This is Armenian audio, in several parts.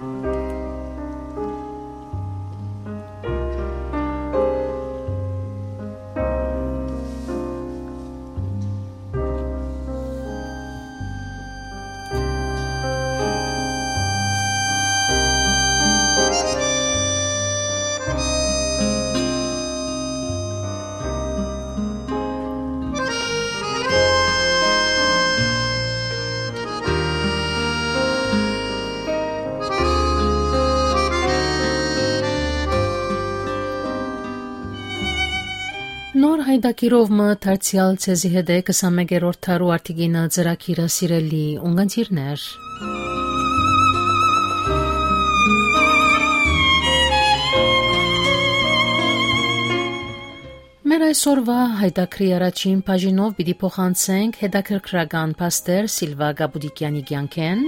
Նոր հայդակիրով մը դարձյալ ցեզի հետ է 21-րդ թարու արտիգինը ծրագիրը սիրելի ունգընտիրներ։ Մեր այսօրվա հայդակրի առաջին բաժինով պիտի փոխանցենք հետաքրքրական պաստեր Սիլվա Գաբուդիկյանի կյանքեն,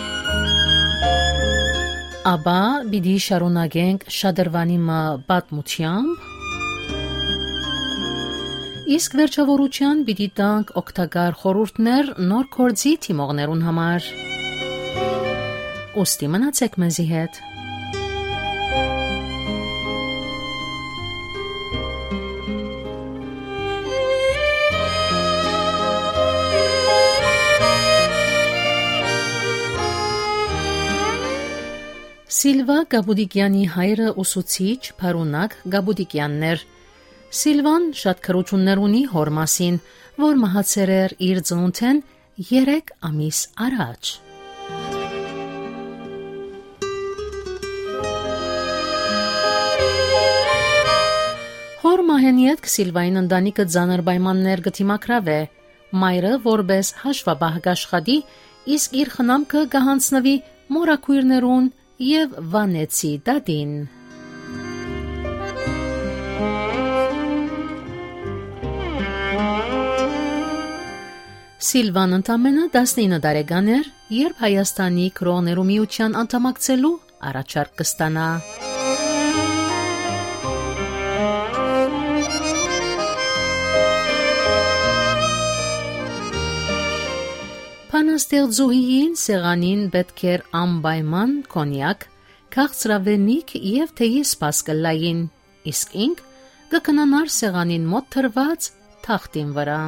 ապա պիտի շարունակենք շադրվանի մը պատմությամբ, իսկ վերջավորության պիտի տանք օգտակար խորհուրդներ նոր գործի թիմողներուն համար։ Ուստի մնացեք մեզի հետ։ Սիլվա Գաբուդիկյանի հայրը ուսուցիչ Փարունակ Գաբուդիկյանն էր։ Սիլվան շատ քրություններ ունի հոր մասին, որ մահացել էր իր ծնունդեն 3 ամիս առաջ։ Հոր մահենի հետ Սիլվային ընտանիքը ծանր պայմաններ գտիմակրավ է։ Մայրը որպես հաշվապահ կաշխատի, իսկ իր խնամքը կհանձնվի մորաքույրներուն եւ վանեցի դադին։ Սիլվան ընդամենը 19 տարեկան էր, երբ Հայաստանի Քրոաներու միության անդամակցելու առաջարկ կստանա։ Փանաստեղծուհին սեղանին պետք էր անպայման կոնյակ, քաղցրավենիք եւ թեյի սպաս կլային, իսկ ինք կքնանար սեղանին մոտ թրված թախտին վրա։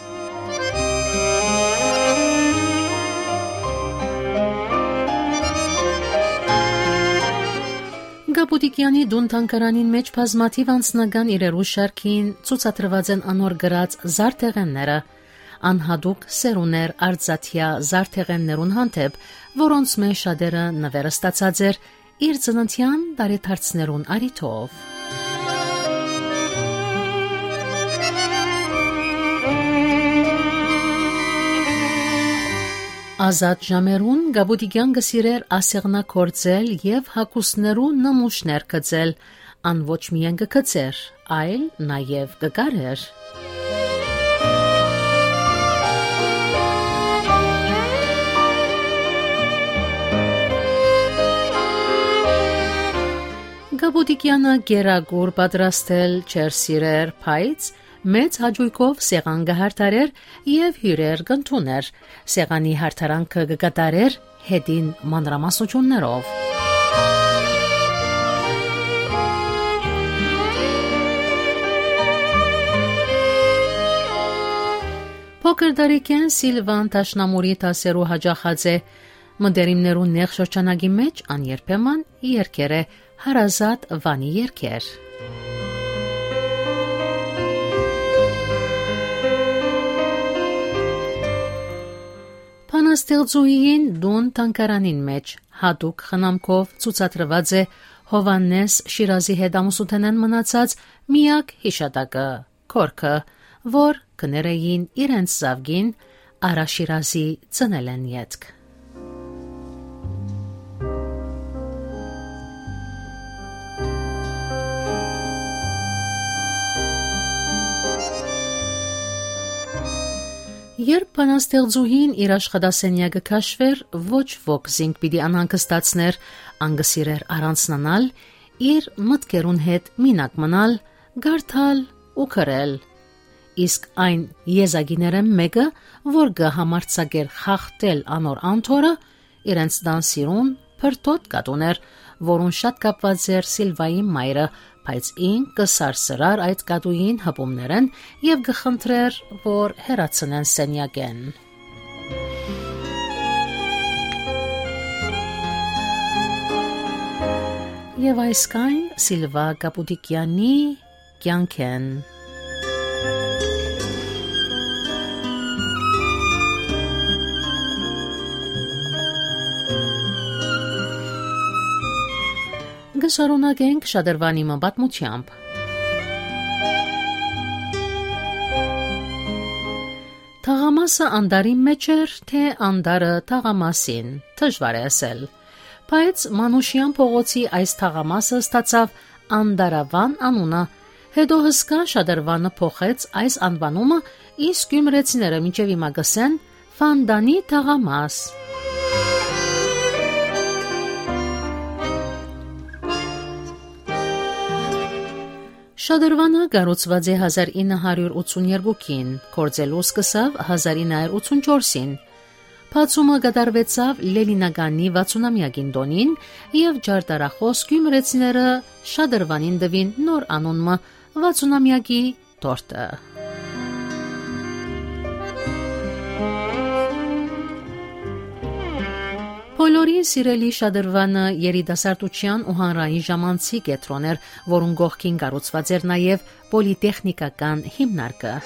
Գաբուդիկյանի դուն թանգարանին մեջ բազմաթիվ անձնական իրերու շարքին ցուցադրված են անոր գրած զարդեղենները, անհատուկ սերուներ արծաթյա զարդեղեններուն հանդեպ, որոնց մեջ շատերը նվերը ստացած էր իր ծննդյան տարեդարձներուն արիթով։ Ազատ ժամերուն Գաբուդիկյան գսիրեր ասեղնակործել եւ հագուստներու նմուշներ գծել, ան ոչ միայն գծեր, այլ նաեւ գկարեր։ Գաբուդիկյանը գերագուր պատրաստել չեր սիրեր, բայց մեծ հաճույքով սեղան գահարտարեր եւ հյուրեր կընդուներ, սեղանի հարթարանքը կկատարեր հետին մանրամասնություններով։ Փոքր դարիքեն Սիլվան տաշնամուրի տասերու հաջախած է, մդերիմներու նեղ շրջանագի մեջ ան երբեմն երկեր է, հարազատ վանի երկեր։ Փանաստեղծուհին դուն թանգարանին մեջ հատուկ խնամքով ցուցադրված է Հովանես Շիրազի հետ ամուսութենեն մնացած միակ հիշատակը, քորքը, որ կներեին իրենց զավգին Արա Շիրազի ծնելեն ետք։ Երբ բանաստեղծուհին իր աշխատասենյակը քաշվեր, ոչ ոք զինք պիտի անհանգստացներ, անգսիրեր առանցնանալ, իր մտքերուն հետ մինակ մնալ, գարթալ ու քրել։ Իսկ այն եզագիները մեկը, որ գհամարցակեր խախտել անոր անթորը, իրենց տան սիրուն փրտոտ կատուներ, որուն շատ կապված էր Սիլվայի մայրը, բայց ինք կսարսրար այդ կատուին հպումներեն եւ կխնդրեր, որ հեռացնեն սենյակեն։ Եվ այսքան Սիլվա Կապուտիկյանի կյանքեն։ Գշարունակենք շադրվանի մբատմությամբ։ Թաղամասը անդարի մեջ էր, թե անդարը թաղամասին, դժվար է ասել, բայց Մանուշյան փողոցի այս թաղամասը ստացավ Անդարավան անունը, հետո հսկա շադրվանը փոխեց այս անվանումը, իսկ գյումրեցիները մինչև հիմա գսեն Ֆանդանի թաղամաս։ Շադրվանը կառուցված է 1982-ին, կորձելու սկսավ 1984-ին։ Բացումը կատարվեցավ Լենինագանի 60-ամյակին տոնին եւ ջարդարախոս գյումրեցիները Շադրվանին տվին նոր անունը 60-ամյակի տորտը։ Բոլորի սիրելի Շադրվանը երիտասարդության ու հանրային ժամանցի կենտրոն էր, որուն կողքին կառուցված էր նաև պոլիտեխնիկական հիմնարկը։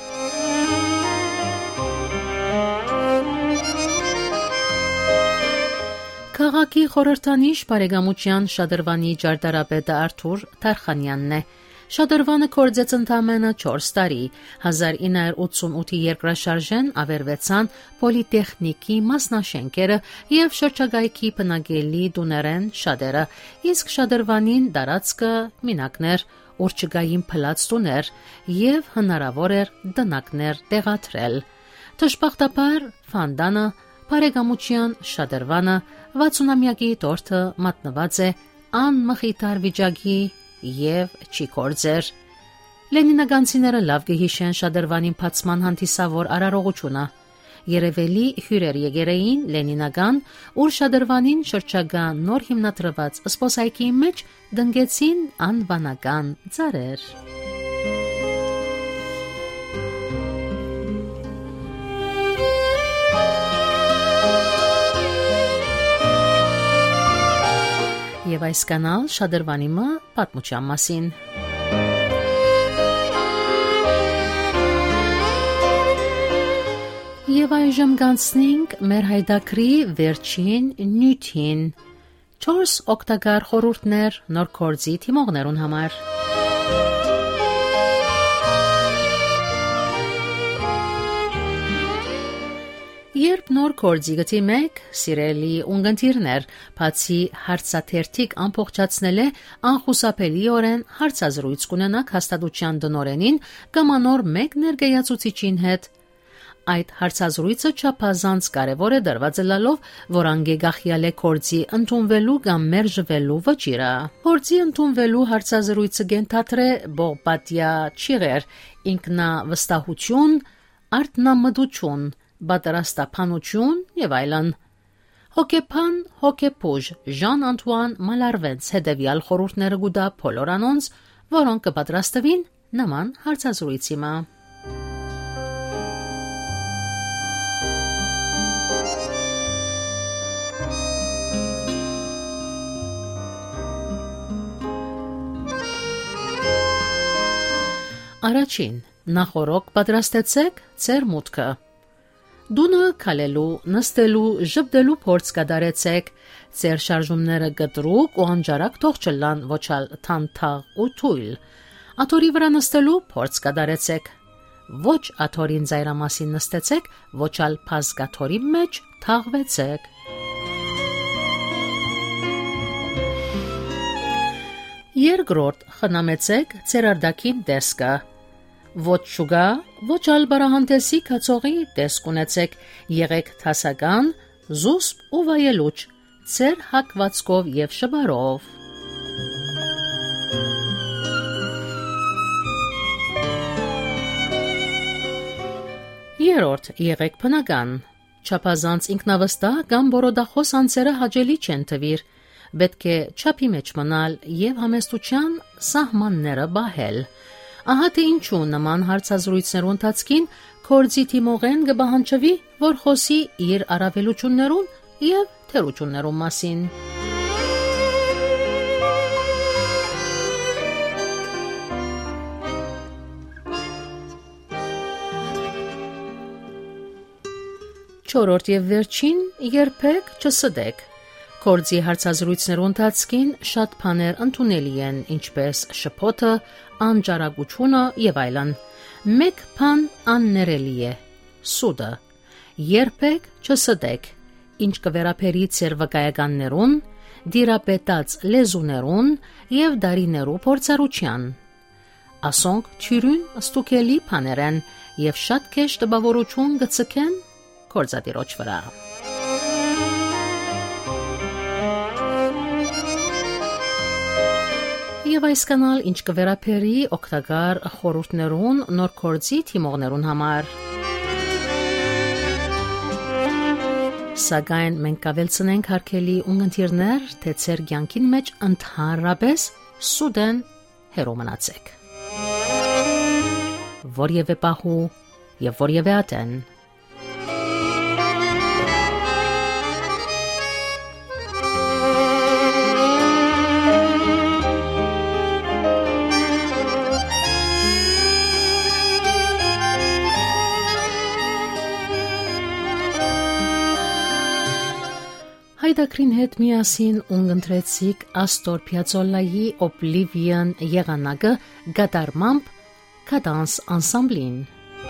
Քաղաքի խորհրդանիշ բարեկամության Շադրվանի ջարդարապետը Արթուր Թարխանյանն է։ Շադրվանը կորձեց ընդամենը 4 տարի, 1988-ի երկրաշարժեն ավերվեցան պոլիտեխնիկի մասնաշենքերը և շրջագայքի բնակելի տուներեն շատերը, իսկ Շադրվանին տարածքը մինակներ, ուր չկային փլած տուներ և հնարավոր էր տնակներ տեղադրել։ Դժբախտաբար Ֆանդանը, բարեկամության Շադրվանը 60-ամյակի տորթը մատնված է անմխիթար վիճակի և չի կորձեր։ Լենինագանցիները լավ կհիշեն Շադրվանին բացման հանդիսավոր արարողությունը։ Երևելի հյուրեր եկերեին Լենինագան, ուր Շադրվանին շրջագա նոր հիմնադրված զբոսայգի մեջ դնգեցին անվանական ծառեր։ Եվ այս կանալ Շադրվանի պատմության մասին։ Եվ այժմ կանցնենք մեր հայդակրի վերջին նյութին։ 4 օգտակար խորհուրդներ նոր կորձի թիմողներուն համար։ Երբ նոր կորձի գտիմեք, սիրելի ունգընտիրներ, բացի հարցաթերթիկ ամբողջացնել է անխուսափելիորեն հարցազրույց կունենաք հաստատության տնօրենին կամ անոր մեկ ներկայացուցիչին հետ։ Այդ հարցազրույցը չափազանց կարևոր է դրված ելալով, որ անգեգախյալ է կորձի ընդունվելու կամ մերժվելու վճիռը։ Կորձի ընդունվելու հարցազրույցը կենթադրե բողբատյա չիղեր, ինքնավստահություն, արտնամտություն, պատրաստափանություն եւ այլն։ Հոկեփան հոկեփուժ Ժան-Անտուան Մալարվենց հետևյալ խորհուրդները գուտա բոլոր անոնց, որոնք կպատրաստվին նման հարցազրույցի մը։ Առաջին, նախորոք պատրաստեցեք ձեր մուտքը։ Դունը քալելու, նստելու, ժպտելու փորձ կատարեցեք, ձեր շարժումները գտրուկ ու անջարակ թող չլան ոչալ թանթաղ ու թույլ։ Աթորի վրա նստելու փորձ կատարեցեք։ Ոչ աթորին ծայրամասին նստեցեք, ոչալ փազգաթորի մեջ թաղվեցեք։ Երկրորդ, խնամեցեք ձեր արդակին տեսքը։ Ոչ շուգա, ոչ ալ բարահանդեսի կացողի տեսք ունեցեք, եղեք թասական, զուսպ ու վայելուչ, ձեր հակվածքով և շբարով։ Երորդ, եղեք բնական, չափազանց ինքնավստահ կամ բորոդախոս անձերը հաճելի չեն թվիր, պետք է չափի մեջ մնալ եւ համեստության սահմանները բահել։ Ահա թե ինչու նման հարցազրույցներու ընթացքին կորձի թիմողեն կբահանջվի, որ խոսի իր առավելություններուն եւ թերություններուն մասին։ Չորրորդ եւ վերջին երբեք չսդեք։ Կորձի հարցազրույցներու ընթացքին շատ բաներ ընդունելի են, ինչպես շփոթը, անջարագությունը եւ այլն։ Մեկ բան աններելի է՝ սուդը։ Երբեք չսդեք, ինչ կվերապերի ձեր վկայականներուն, դիրապետած լեզուներուն եւ դարիներու փորձառության։ Ասոնք ճյուրուն ստուկելի բաներ են եւ շատ քեշ տպավորություն գցկեն կորձատիրոջ վրա։ Եվ այս կանալ ինչ կվերապերի օգտակար խորհուրդներուն նոր կորձի թիմողներուն համար։ Սակայն մենք կավելցնենք հարկելի ունգընթիրներ, թե ձեր կյանքին մեջ ընդհանրապես սուդեն հերո մնացեք։ Որևէ պահու եւ որևէ ատեն։ Հայդակրին հետ միասին ունգընտրեցիք Աստոր Պիացոլայի Oblivion եղանակը գդարմամբ Cadence Ensemble-ին։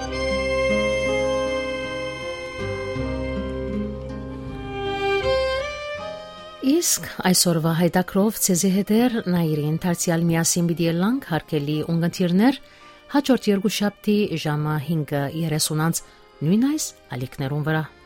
Իսկ այսօրվա հայդակրով ցեզի հետեր նայրին դարձյալ միասին պիտի ելանք հարկելի ունգընթիրներ հաջորդ երկուշաբթի ժամը 5:30 նույն այս ալիքներուն վրա։